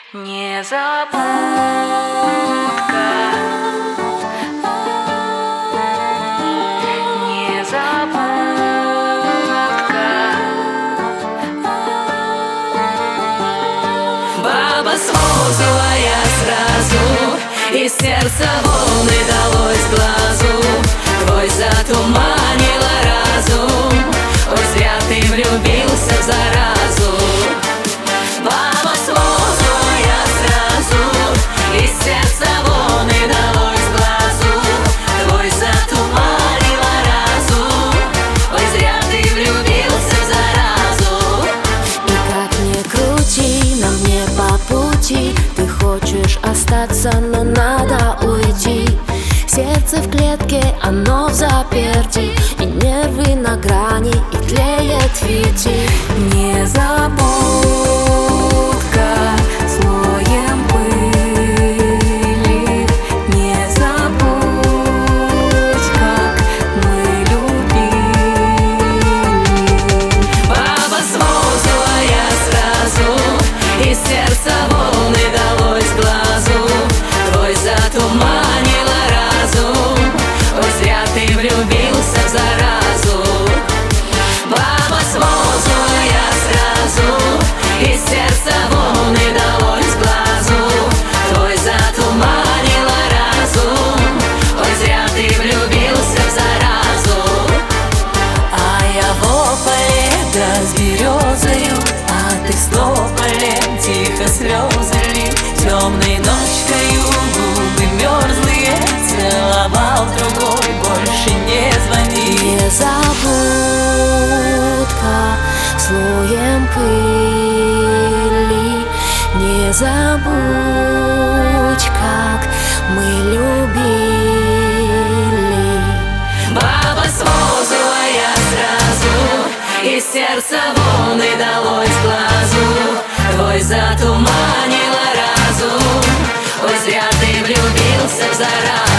Незабудка. Баба смолзлая сразу, из сердца волны далось глазу. Твой затуманила разум, ой, зря ты влюбился в заразу. Баба смолзлая сразу, из сердца волны далось глазу. Твой затуманила разум, ой, зря ты влюбился в заразу. И как ни крути, нам не по пути. Ты хочешь остаться, но надо уйти. Сердце в клетке, оно в заперти, и нервы на грани, и тлеет фитиль. Незабудка, слоем пыли. Не забудь, как мы любили. Баба смолзлая сразу, из сердца волны далось глазу. Твой затуманила разум, ой, зря ты влюбился в заразу. Баба смолзлая сразу, из сердца волны далось глазу. Твой затуманила разум, ой, зря ты влюбился в заразу. А я в ополе, да с березою, а ты с тополем, тихо слезы ли. Темной ночкою губы мерзлые целовал другой, больше не звони. Незабудка, слоем пыли. Не забудь, как мы любили. Баба смолзлая сразу, из сердца волны далось глазу. Твой затуманила разум, ой, зря ты влюбился в заразу.